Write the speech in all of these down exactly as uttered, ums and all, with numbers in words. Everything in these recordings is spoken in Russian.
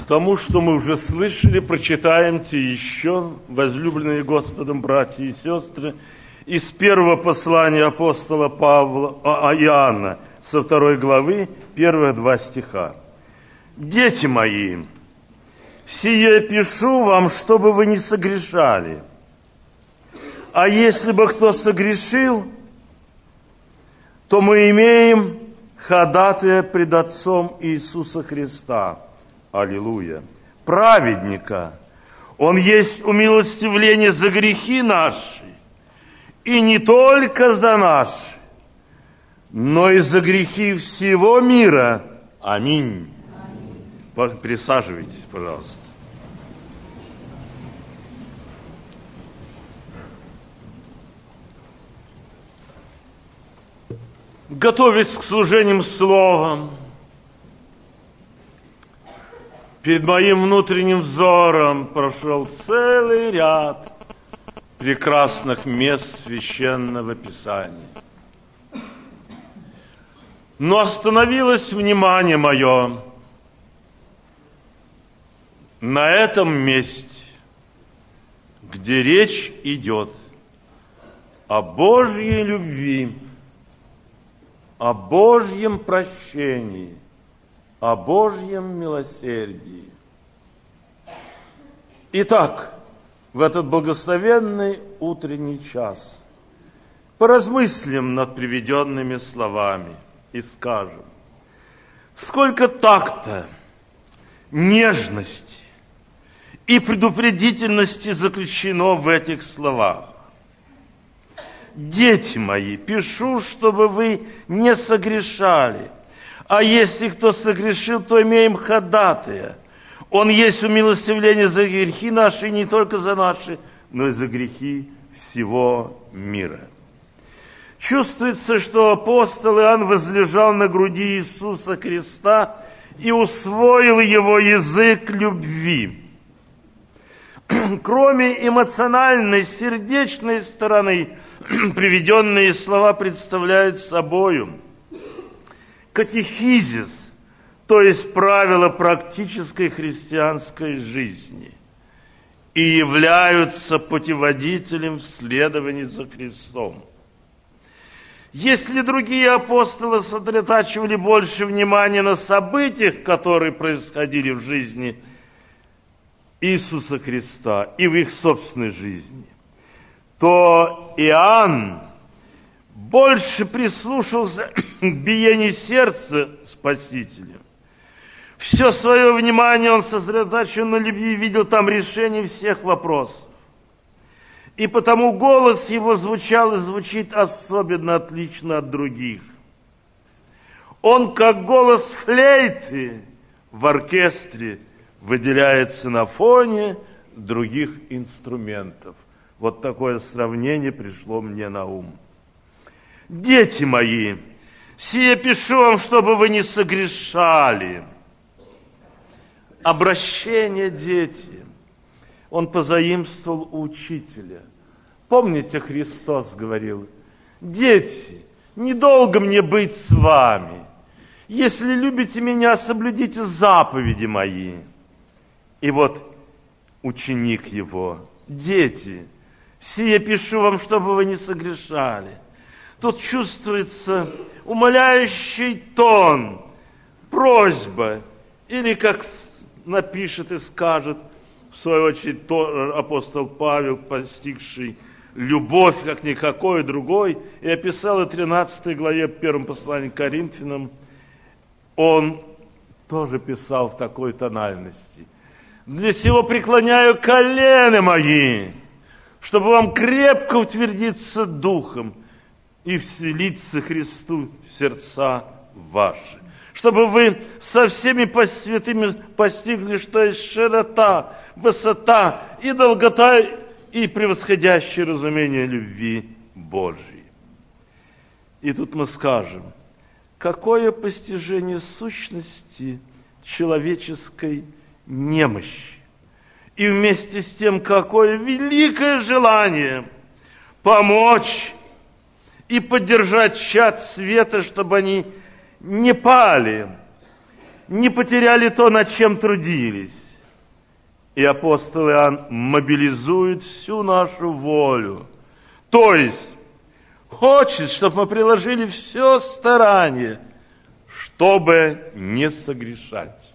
Тому, что мы уже слышали, прочитаемте еще, возлюбленные Господом братья и сестры, из первого послания апостола Павла, а, Иоанна, со второй главы, первых два стиха. «Дети мои, сие пишу вам, чтобы вы не согрешали. А если бы кто согрешил, то мы имеем ходатая пред Отцом Иисуса Христа». Аллилуйя. Праведника. Он есть умилостивление за грехи наши, и не только за наши, но и за грехи всего мира. Аминь. Аминь. Присаживайтесь, пожалуйста. Готовясь к служениям словом, перед моим внутренним взором прошел целый ряд прекрасных мест Священного Писания. Но остановилось внимание мое на этом месте, где речь идет о Божьей любви, о Божьем прощении, о Божьем милосердии. Итак, в этот благословенный утренний час поразмыслим над приведенными словами и скажем, сколько такта, нежности и предупредительности заключено в этих словах. Дети мои, пишу, чтобы вы не согрешали. А если кто согрешил, то имеем ходатая. Он есть умилостивление за грехи наши, и не только за наши, но и за грехи всего мира. Чувствуется, что апостол Иоанн возлежал на груди Иисуса Христа и усвоил его язык любви. Кроме эмоциональной, сердечной стороны, приведенные слова представляют собою катехизис, то есть правила практической христианской жизни, и являются путеводителем в следовании за Христом. Если другие апостолы сосредотачивали больше внимания на событиях, которые происходили в жизни Иисуса Христа и в их собственной жизни, то Иоанн больше прислушался к биению сердца Спасителя. Все свое внимание он сосредоточил на любви и видел там решение всех вопросов. И потому голос его звучал и звучит особенно отлично от других. Он, как голос флейты в оркестре, выделяется на фоне других инструментов. Вот такое сравнение пришло мне на ум. Дети мои, сие пишу вам, чтобы вы не согрешали. Обращение дети. Он позаимствовал у учителя. Помните, Христос говорил: дети, недолго мне быть с вами. Если любите меня, соблюдите заповеди мои. И вот ученик его: дети, сие пишу вам, чтобы вы не согрешали. Тут чувствуется умоляющий тон, просьба, или, как напишет и скажет, в свою очередь, апостол Павел, постигший любовь, как никакой другой, и описал в тринадцатой главе первом послании к Коринфянам, он тоже писал в такой тональности: «Для сего преклоняю колени мои, чтобы вам крепко утвердиться духом и вселиться Христу в сердца ваши, чтобы вы со всеми святыми постигли, что есть широта, высота и долгота и превосходящее разумение любви Божьей». И тут мы скажем, какое постижение сущности человеческой немощи, и вместе с тем какое великое желание помочь и поддержать чад света, чтобы они не пали, не потеряли то, над чем трудились. И апостол Иоанн мобилизует всю нашу волю. То есть, хочет, чтобы мы приложили все старание, чтобы не согрешать.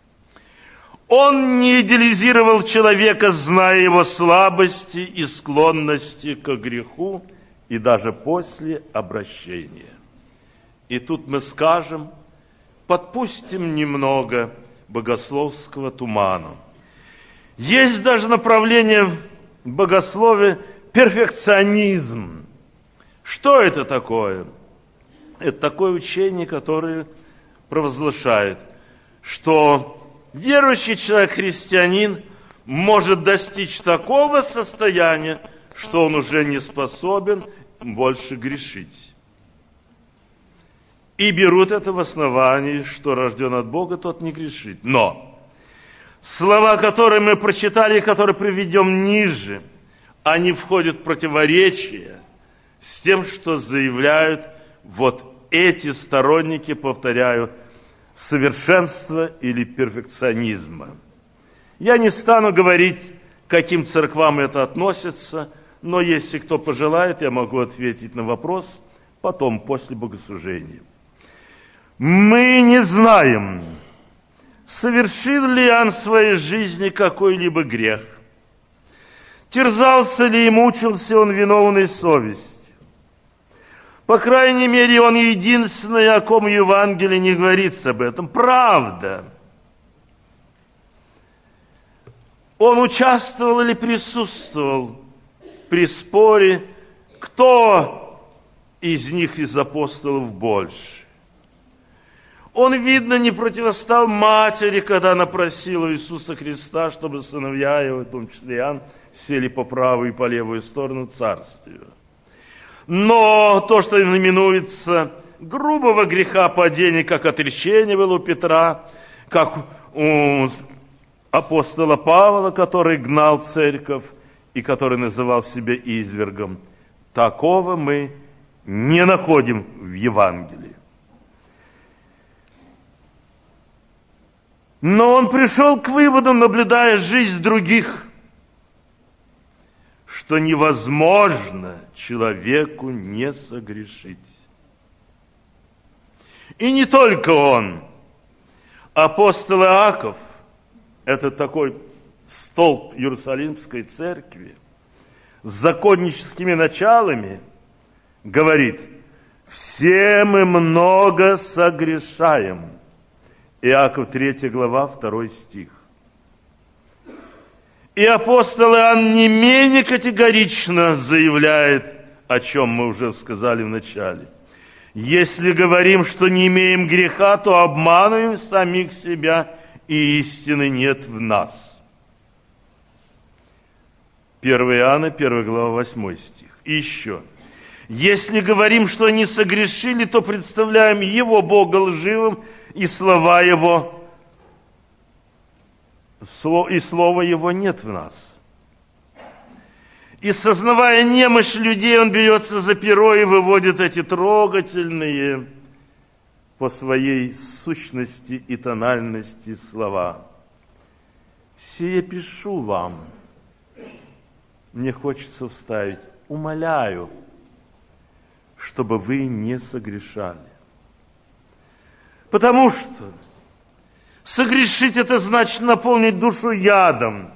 Он не идеализировал человека, зная его слабости и склонности к греху, и даже после обращения. И тут мы скажем, подпустим немного богословского тумана. Есть даже направление в богословии перфекционизм. Что это такое? Это такое учение, которое провозглашает, что верующий человек, христианин, может достичь такого состояния, что он уже не способен больше грешить. И берут это в основании, что рожден от Бога, тот не грешит. Но слова, которые мы прочитали, которые приведем ниже, они входят в противоречие с тем, что заявляют вот эти сторонники, повторяю, совершенства или перфекционизма. Я не стану говорить, к каким церквам это относится, но если кто пожелает, я могу ответить на вопрос потом, после богослужения. Мы не знаем, совершил ли Иоанн в своей жизни какой-либо грех, терзался ли и мучился он виновной совестью. По крайней мере, он единственный, о ком Евангелие не говорится об этом. Правда. Он участвовал или присутствовал при споре, кто из них, из апостолов, больше. Он, видно, не противостал матери, когда она просила Иисуса Христа, чтобы сыновья его, в том числе Иоанн, сели по правую и по левую сторону царствия. Но то, что именуется грубого греха падения, как отречение было у Петра, как у апостола Павла, который гнал церковь и который называл себя извергом, такого мы не находим в Евангелии. Но он пришел к выводу, наблюдая жизнь других, что невозможно человеку не согрешить. И не только он. Апостол Иаков, это такой столб Иерусалимской церкви, с законническими началами, говорит, все мы много согрешаем. Иаков третья глава, второй стих. И апостол Иоанн не менее категорично заявляет, о чем мы уже сказали в начале. Если говорим, что не имеем греха, то обманываем самих себя, и истины нет в нас. первое Иоанна, первая глава, восьмой стих. И еще. Если говорим, что не согрешили, то представляем Его, Бога, лживым, и слова Его, и слова Его нет в нас. И сознавая немощь людей, он берется за перо и выводит эти трогательные по своей сущности и тональности слова. «Сие пишу вам». Мне хочется вставить: умоляю, чтобы вы не согрешали. Потому что согрешить — это значит наполнить душу ядом,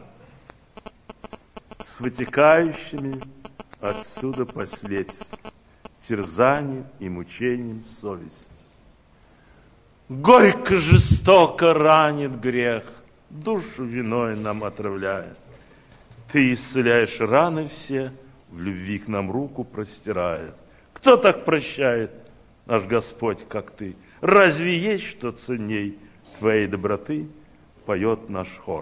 с вытекающими отсюда последствиями, терзанием и мучением совести. Горько, жестоко ранит грех, душу виной нам отравляет. Ты исцеляешь раны все, в любви к нам руку простирая. Кто так прощает, наш Господь, как ты? Разве есть что ценней твоей доброты, поет наш хор.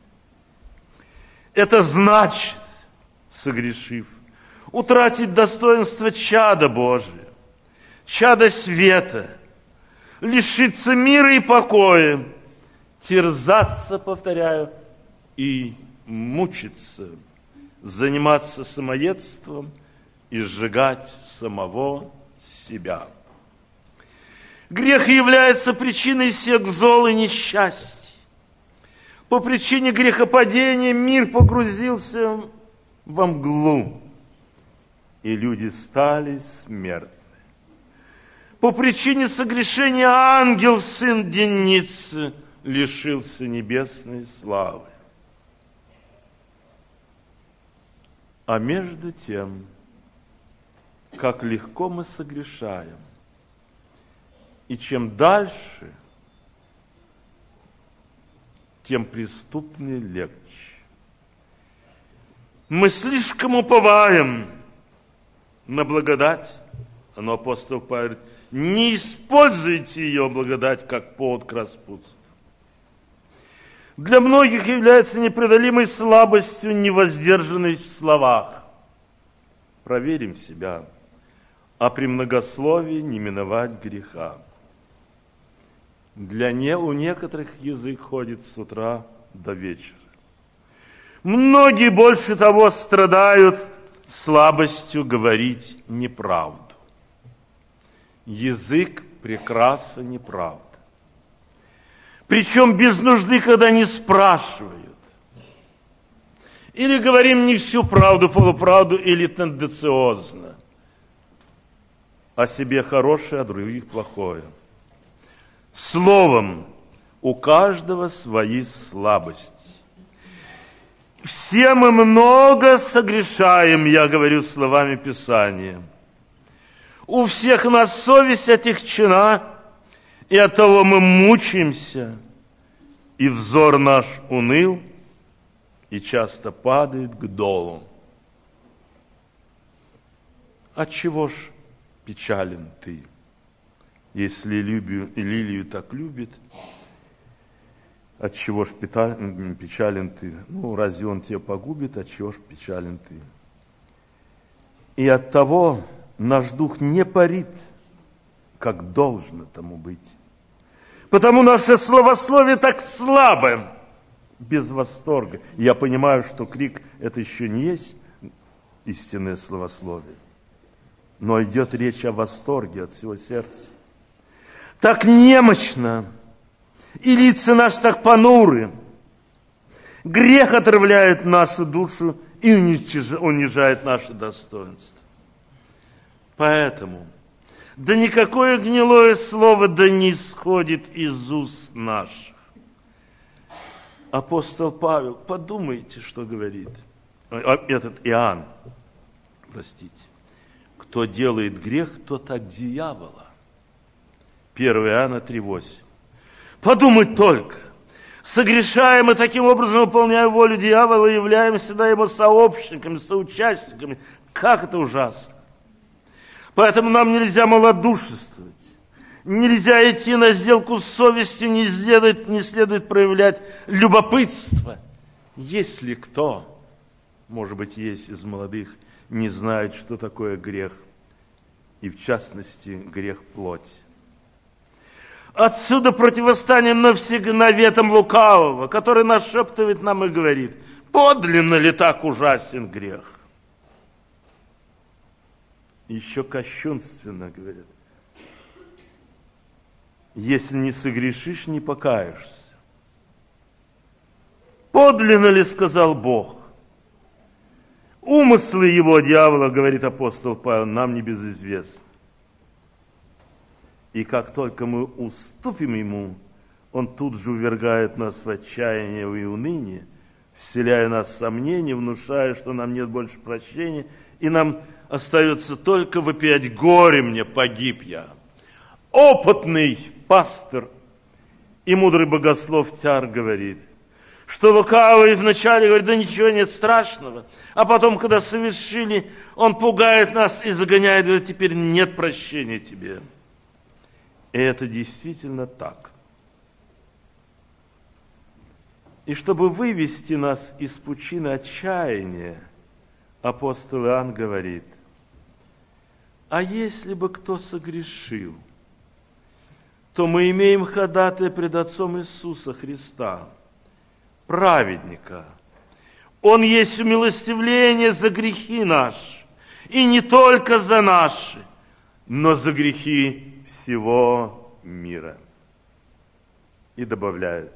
Это значит, согрешив, утратить достоинство чада Божия, чада света, лишиться мира и покоя, терзаться, повторяю, и мучиться, заниматься самоедством и сжигать самого себя. Грех является причиной всех зол и несчастий. По причине грехопадения мир погрузился во мглу, и люди стали смертны. По причине согрешения ангел, сын Деницы, лишился небесной славы. А между тем, как легко мы согрешаем, и чем дальше, тем преступнее легче. Мы слишком уповаем на благодать, но апостол Павел говорит, не используйте ее благодать как повод к распутству. Для многих является непреодолимой слабостью невоздержанность в словах. Проверим себя, а при многословии не миновать греха. Для не, у некоторых язык ходит с утра до вечера. Многие больше того страдают слабостью говорить неправду. Язык прекраса неправда. Причем без нужды, когда не спрашивают. Или говорим не всю правду, полуправду, или тенденциозно. О себе хорошее, о других плохое. Словом, у каждого свои слабости. Все мы много согрешаем, я говорю словами Писания. У всех нас совесть отягчена, и оттого мы мучаемся, и взор наш уныл, и часто падает к долу. Отчего ж печален ты, если Лилию, Лилию так любит? Отчего ж печален ты? Ну, разве он тебя погубит? Отчего ж печален ты? И оттого наш дух не парит, как должно тому быть. Потому наше словословие так слабо, без восторга. Я понимаю, что крик – это еще не есть истинное словословие. Но идет речь о восторге от всего сердца. Так немощно, и лица наши так понуры. Грех отравляет нашу душу и унижает наше достоинство. Поэтому, да никакое гнилое слово да не исходит из уст наших. Апостол Павел, подумайте, что говорит. Этот Иоанн, простите. Кто делает грех, тот от дьявола. первое Иоанна три восемь. Подумать только. Согрешаем и таким образом, выполняя волю дьявола, являемся да, его сообщниками, соучастниками. Как это ужасно. Поэтому нам нельзя малодушествовать. Нельзя идти на сделку с совестью, не следует, не следует проявлять любопытство. Если кто, может быть, есть из молодых, не знает, что такое грех, и в частности грех плоти. Отсюда противостанем навсегда наветам лукавого, который нашептывает нам и говорит, подлинно ли так ужасен грех? Еще кощунственно говорят. Если не согрешишь, не покаешься. Подлинно ли, сказал Бог? Умыслы его, дьявола, говорит апостол Павел, нам не безизвестны. И как только мы уступим ему, он тут же увергает нас в отчаяние и уныние, вселяя нас в сомнения, внушая, что нам нет больше прощения, и нам остается только вопиять: горе мне, погиб я. Опытный пастор и мудрый богослов Тяр говорит, что лукавый вначале говорит, да ничего нет страшного, а потом, когда совершили, он пугает нас и загоняет, говорит, теперь нет прощения тебе. И это действительно так. И чтобы вывести нас из пучины отчаяния, апостол Иоанн говорит, а если бы кто согрешил, то мы имеем ходатая пред Отцом Иисуса Христа, праведника. Он есть умилостивление за грехи наши, и не только за наши, но за грехи всего мира. И добавляет: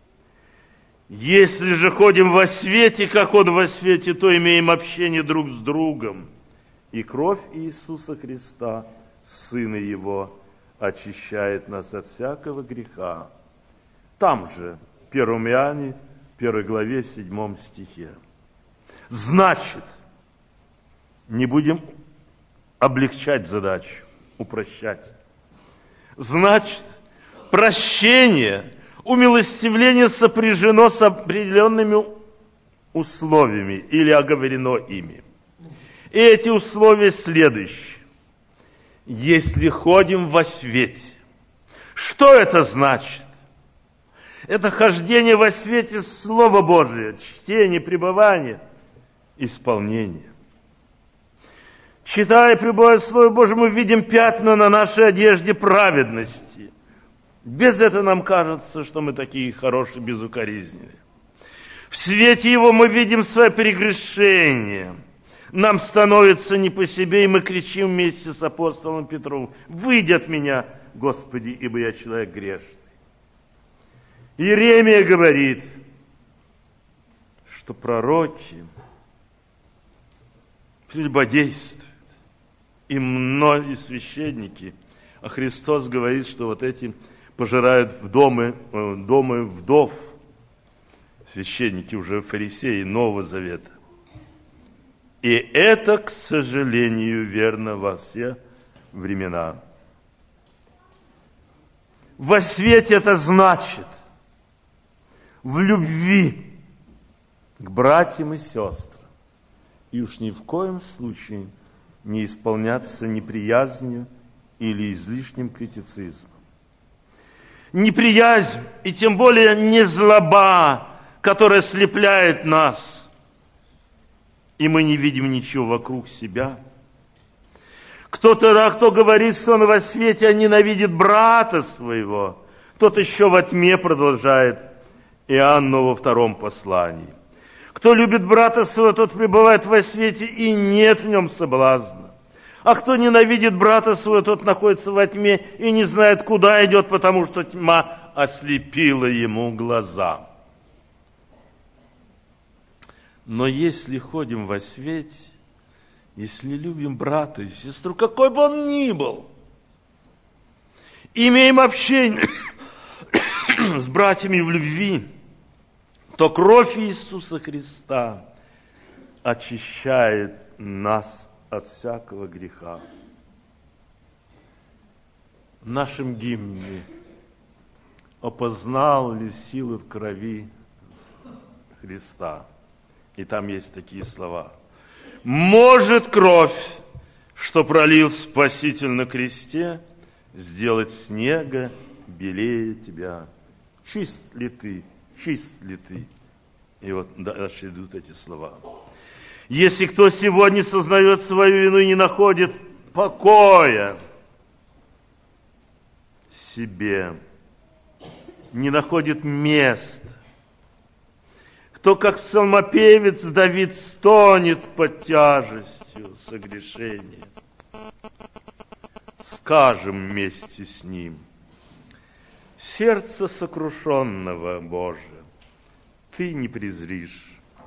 если же ходим во свете, как Он во свете, то имеем общение друг с другом. И кровь Иисуса Христа, Сына Его, очищает нас от всякого греха. Там же, в первом Иоанне, первой главе, седьмом стихе. Значит, не будем облегчать задачу, упрощать. Значит, прощение, умилостивление сопряжено с определенными условиями или оговорено ими. И эти условия следующие. Если ходим во свете. Что это значит? Это хождение во свете Слова Божия, чтение, пребывание, исполнение. Читая, пребывая в Слове Божьем, мы видим пятна на нашей одежде праведности. Без этого нам кажется, что мы такие хорошие, безукоризненные. В свете Его мы видим свое прегрешение. Нам становится не по себе, и мы кричим вместе с апостолом Петром: «Выйди от меня, Господи, ибо я человек грешный». Иеремия говорит, что пророки прелюбодействуют, и многие священники, а Христос говорит, что вот эти пожирают в дома, дома вдов, священники уже фарисеи Нового Завета. И это, к сожалению, верно во все времена. Во свете это значит в любви к братьям и сестрам. И уж ни в коем случае не исполняться неприязнью или излишним критицизмом. Неприязнь и тем более не злоба, которая слепляет нас, и мы не видим ничего вокруг себя. Кто-то, кто говорит, что он во свете, а ненавидит брата своего, тот еще во тьме, продолжает Иоанн во втором послании. Кто любит брата своего, тот пребывает во свете, и нет в нем соблазна. А кто ненавидит брата своего, тот находится во тьме и не знает, куда идет, потому что тьма ослепила ему глаза. Но если ходим во свете, если любим брата и сестру, какой бы он ни был, имеем общение с братьями в любви, то кровь Иисуса Христа очищает нас от всякого греха. В нашем гимне «Опознал ли силу в крови Христа?» И там есть такие слова. «Может кровь, что пролил Спаситель на кресте, сделать снега белее тебя? Чист ли ты, чист ли ты?» И вот дальше идут эти слова. «Если кто сегодня сознает свою вину и не находит покоя себе, не находит места, кто, как псалмопевец Давид, стонет под тяжестью согрешения, скажем вместе с ним: сердце сокрушенного, Боже, Ты не презришь.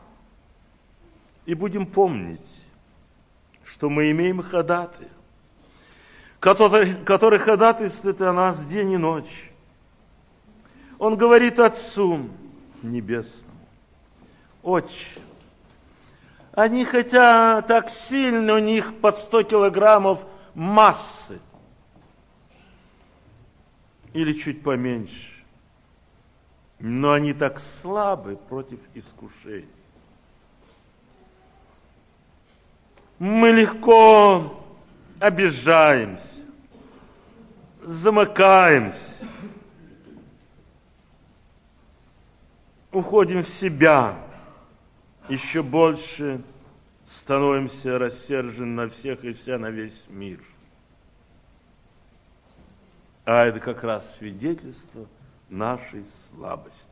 И будем помнить, что мы имеем ходатая, который, который ходатайствует о нас день и ночь. Он говорит Отцу Небесному: Отче, они хотя так сильно, у них под сто килограммов массы, или чуть поменьше, но они так слабы против искушений. Мы легко обижаемся, замыкаемся, уходим в себя, еще больше становимся рассержены на всех и вся, на весь мир. А это как раз свидетельство нашей слабости.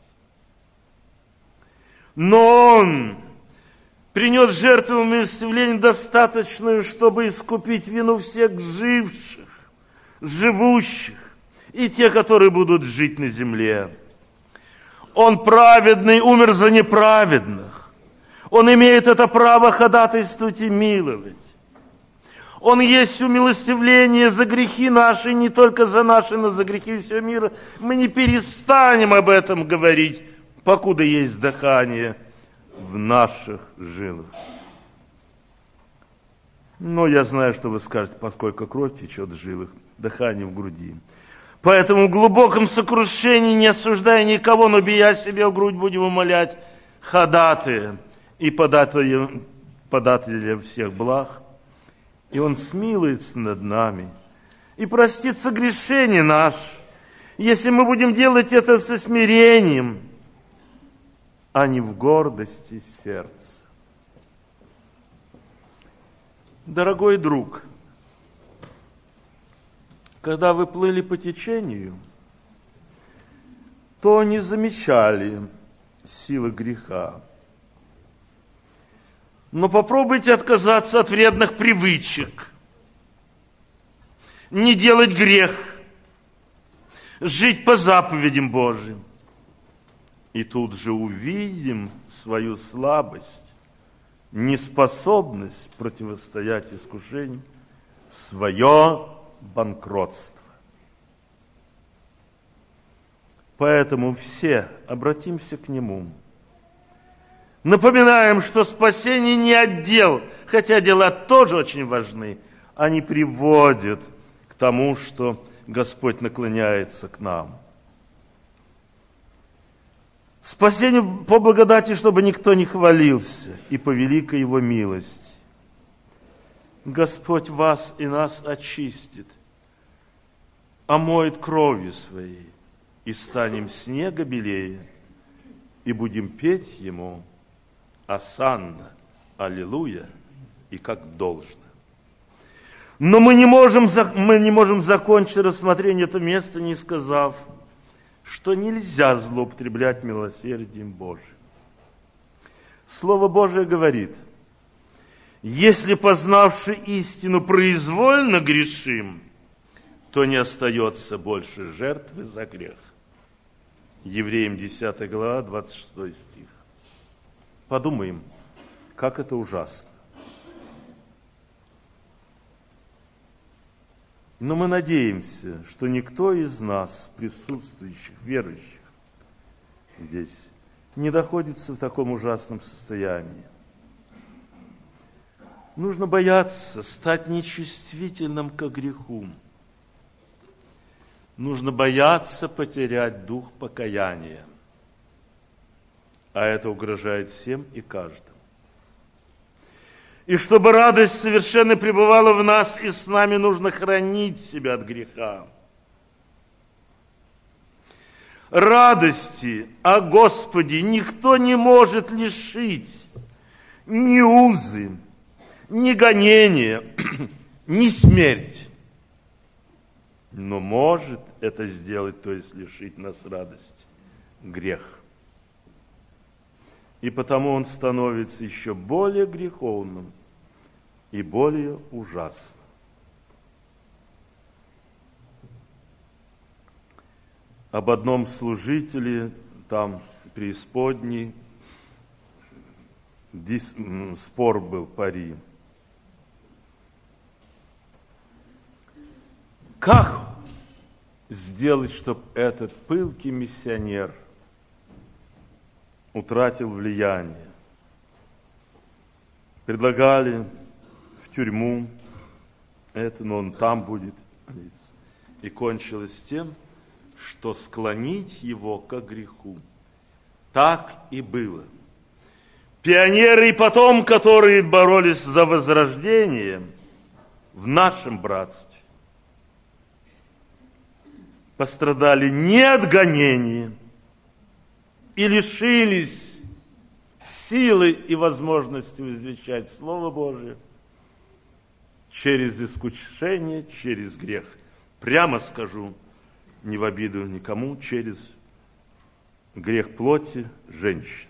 Но Он принес жертву умилостивления достаточную, чтобы искупить вину всех живших, живущих и те, которые будут жить на земле. Он праведный, умер за неправедных. Он имеет это право ходатайствовать и миловать. Он есть умилостивление за грехи наши, не только за наши, но за грехи всего мира. Мы не перестанем об этом говорить, покуда есть дыхание в наших жилах. Но я знаю, что вы скажете, поскольку кровь течет в жилах, дыхание в груди. Поэтому в глубоком сокрушении, не осуждая никого, но бия себе в грудь, будем умолять ходатая и подателя, подателя всех благ. И Он смилуется над нами и простит согрешение наше, если мы будем делать это со смирением, а не в гордости сердца. Дорогой друг, когда вы плыли по течению, то не замечали силы греха. Но попробуйте отказаться от вредных привычек, не делать грех, жить по заповедям Божьим. И тут же увидим свою слабость, неспособность противостоять искушению, свое банкротство. Поэтому все обратимся к Нему. Напоминаем, что спасение не отдел, хотя дела тоже очень важны. Они приводят к тому, что Господь наклоняется к нам. Спасение по благодати, чтобы никто не хвалился, и по великой Его милости. Господь вас и нас очистит, омоет кровью Своей, и станем снега белее, и будем петь Ему осанна, аллилуйя, и как должно. Но мы не можем, мы не можем закончить рассмотрение этого места, не сказав, что нельзя злоупотреблять милосердием Божьим. Слово Божие говорит: если, познавши истину, произвольно грешим, то не остается больше жертвы за грех. Евреям десятая глава, двадцать шестой стих. Подумаем, как это ужасно. Но мы надеемся, что никто из нас, присутствующих, верующих здесь, не находится в таком ужасном состоянии. Нужно бояться стать нечувствительным к греху. Нужно бояться потерять дух покаяния. А это угрожает всем и каждому. И чтобы радость совершенно пребывала в нас, и с нами нужно хранить себя от греха. Радости о Господе никто не может лишить. Ни узы, ни гонения, ни смерть. Но может это сделать, то есть лишить нас радости, грех. И потому он становится еще более греховным и более ужасным. Об одном служителе там преисподней дис, спор был, пари. Как сделать, чтобы этот пылкий миссионер утратил влияние? Предлагали в тюрьму это, но он там будет. И кончилось тем, что склонить его к греху. Так и было. Пионеры и потом, которые боролись за возрождение в нашем братстве, пострадали не от гонения и лишились силы и возможности возвещать Слово Божие через искушение, через грех. Прямо скажу, не в обиду никому, через грех плоти женщин.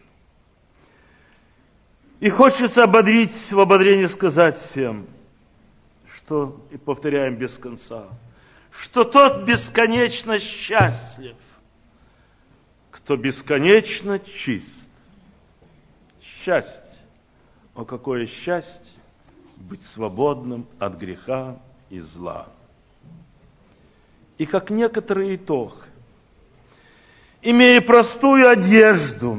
И хочется ободрить, в ободрение сказать всем, что, и повторяем без конца, что тот бесконечно счастлив, кто бесконечно чист. Счастье. О, какое счастье быть свободным от греха и зла. И как некоторый итог, имея простую одежду,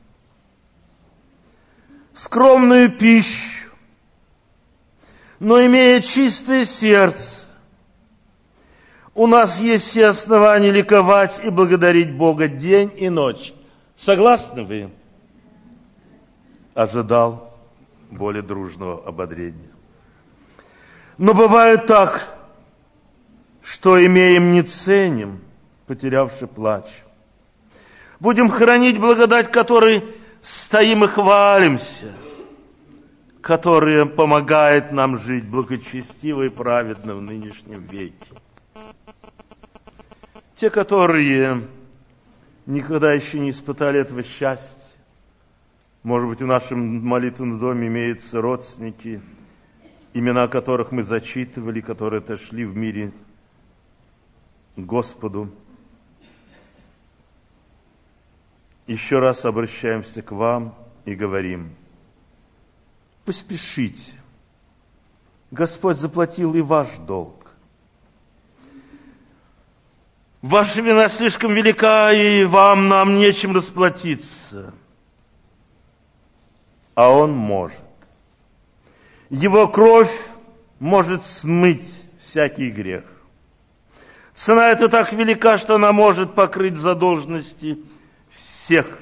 скромную пищу, но имея чистое сердце, у нас есть все основания ликовать и благодарить Бога день и ночь. Согласны вы? Ожидал более дружного ободрения. Но бывает так, что имеем не ценим, потерявши плач. Будем хранить благодать, которой стоим и хвалимся, которая помогает нам жить благочестиво и праведно в нынешнем веке. Те, которые никогда еще не испытали этого счастья, может быть, в нашем молитвенном доме имеются родственники, имена которых мы зачитывали, которые отошли в мире к Господу. Еще раз обращаемся к вам и говорим: поспешите, Господь заплатил и ваш долг. Ваша вина слишком велика, и вам, нам нечем расплатиться. А Он может. Его кровь может смыть всякий грех. Цена эта так велика, что она может покрыть задолженности всех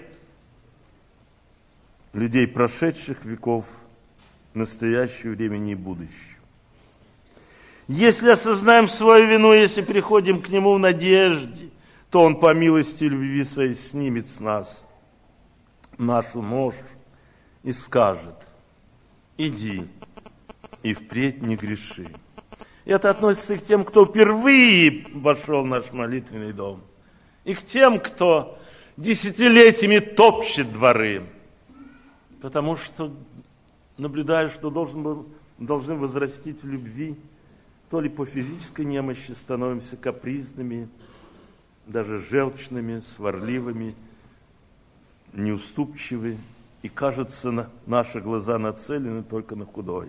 людей прошедших веков, настоящего времени и будущего. Если осознаем свою вину, если приходим к Нему в надежде, то Он по милости и любви Своей снимет с нас нашу ношу и скажет: иди и впредь не греши. Это относится и к тем, кто впервые вошел в наш молитвенный дом, и к тем, кто десятилетиями топчет дворы, потому что наблюдаю, что должен был, должны возрастить в любви. То ли по физической немощи становимся капризными, даже желчными, сварливыми, неуступчивы, и, кажется, на, наши глаза нацелены только на худое.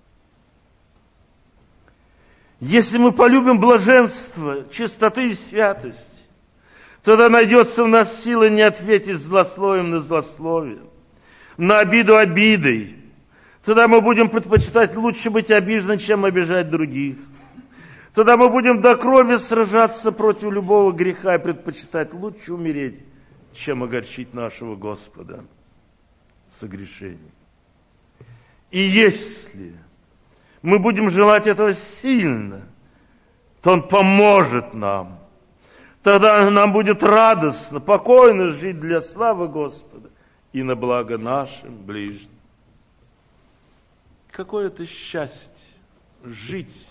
Если мы полюбим блаженство, чистоты и святость, тогда найдется в нас сила не ответить злословием на злословие, на обиду обидой. Тогда мы будем предпочитать лучше быть обиженным, чем обижать других. Тогда мы будем до крови сражаться против любого греха и предпочитать лучше умереть, чем огорчить нашего Господа согрешением. И если мы будем желать этого сильно, то Он поможет нам. Тогда нам будет радостно, покойно жить для славы Господа и на благо нашим ближним. Какое это счастье жить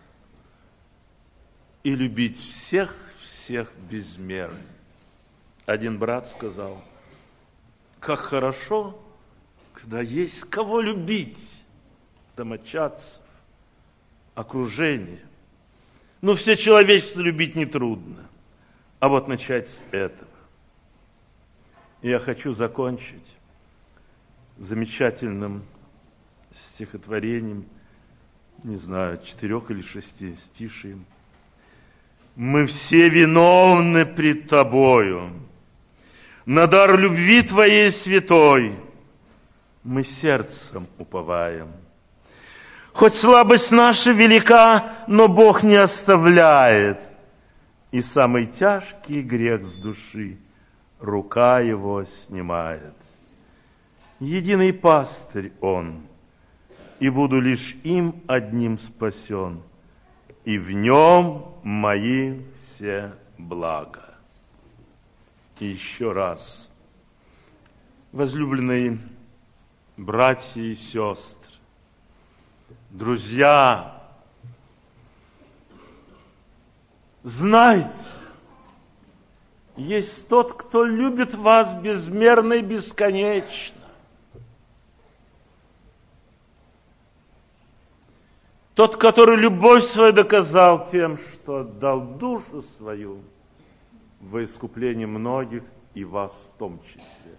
и любить всех, всех без меры. Один брат сказал: как хорошо, когда есть кого любить, домочадцев, окружение. Ну, все человечество любить нетрудно, а вот начать с этого. И я хочу закончить замечательным стихотворением, не знаю, четырех или шести стишием. Мы все виновны пред Тобою, на дар любви Твоей святой мы сердцем уповаем. Хоть слабость наша велика, но Бог не оставляет, и самый тяжкий грех с души рука Его снимает. Единый пастырь Он, и буду лишь им одним спасен, и в Нем мои все блага. И еще раз, возлюбленные братья и сестры, друзья, знайте, есть тот, кто любит вас безмерно и бесконечно. Тот, который любовь свою доказал тем, что отдал душу свою во искупление многих и вас в том числе.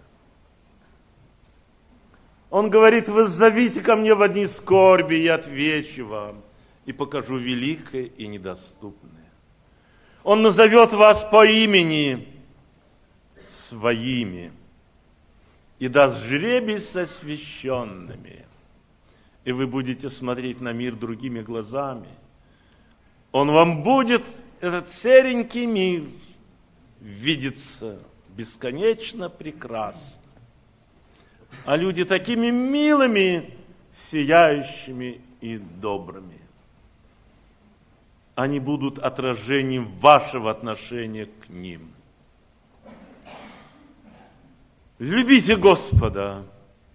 Он говорит: вы зовите ко мне в одни скорби, я отвечу вам и покажу великое и недоступное. Он назовет вас по имени своими и даст жребий с освященными. И вы будете смотреть на мир другими глазами. Он вам будет, этот серенький мир, видится бесконечно прекрасно. А люди такими милыми, сияющими и добрыми. Они будут отражением вашего отношения к ним. Любите Господа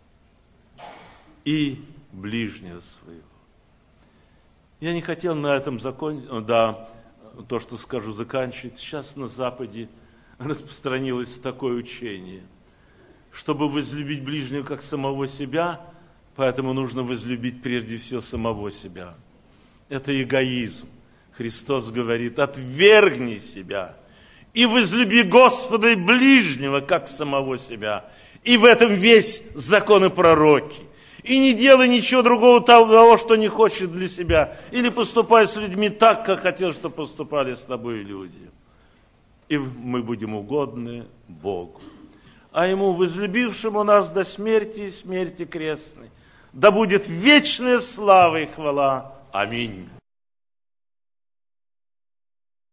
и ближнего своего. Я не хотел на этом закончить, да, то, что скажу, заканчивать. Сейчас на Западе распространилось такое учение. Чтобы возлюбить ближнего как самого себя, поэтому нужно возлюбить прежде всего самого себя. Это эгоизм. Христос говорит: отвергни себя и возлюби Господа и ближнего как самого себя. И в этом весь закон и пророки. И не делай ничего другого того, что не хочешь для себя. Или поступай с людьми так, как хотел, чтобы поступали с тобой люди. И мы будем угодны Богу. А Ему, возлюбившему нас до смерти и смерти крестной, да будет вечная слава и хвала. Аминь.